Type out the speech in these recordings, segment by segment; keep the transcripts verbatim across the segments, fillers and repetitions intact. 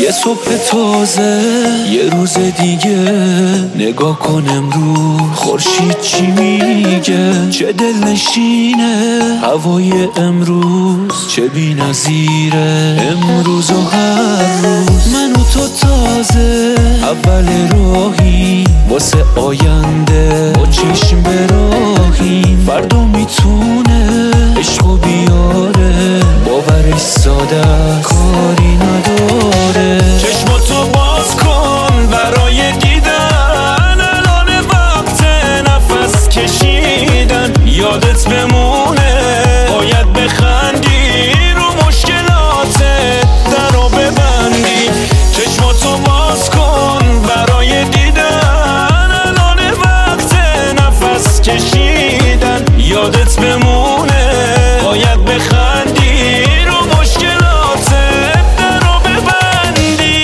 یه صبح تازه، یه روز دیگه. نگاه کن امروز خورشید چی میگه، چه دلنشینه هوای امروز، چه بی‌نظیره امروز و هر روز. من و تو تازه اول راهی واسه آینده، با چشم به راهیم. فردا میتونه عشقو بیاره، باورش ساده کاری نداره. چشماتو باز کن برای دیدن، الان وقت نفس کشیدن. یادت بمونه باید بخندی، رو مشکلاتت درو ببندی. چشماتو باز کن برای دیدن، الان وقت نفس کشیدن. یادت بمونه باید بخندی، رو مشکلاتت درو ببندی.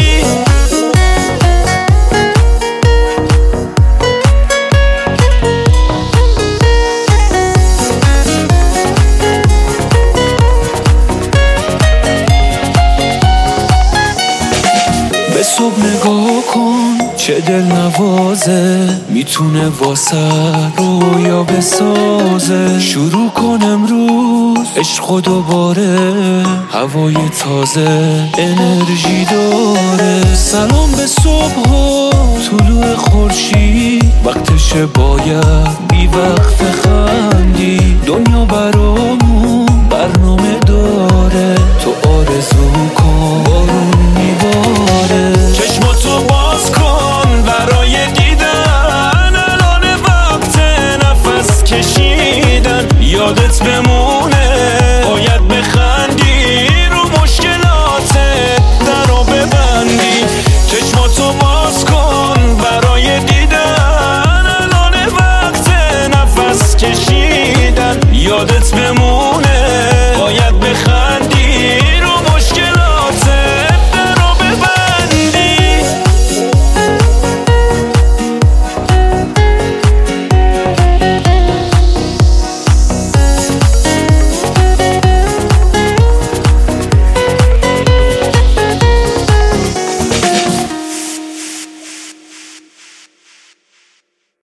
به صبح نگاه کن چه دل نوازه، میتونه واسه رویا بسازه. شروع کن امروز عشق و دوباره، هوای تازه انرژی داره. سلام به صبح و طلوع خورشید، وقتشه باید بی وقت خندی. دنیا برامون برنامه داره، تو آرزو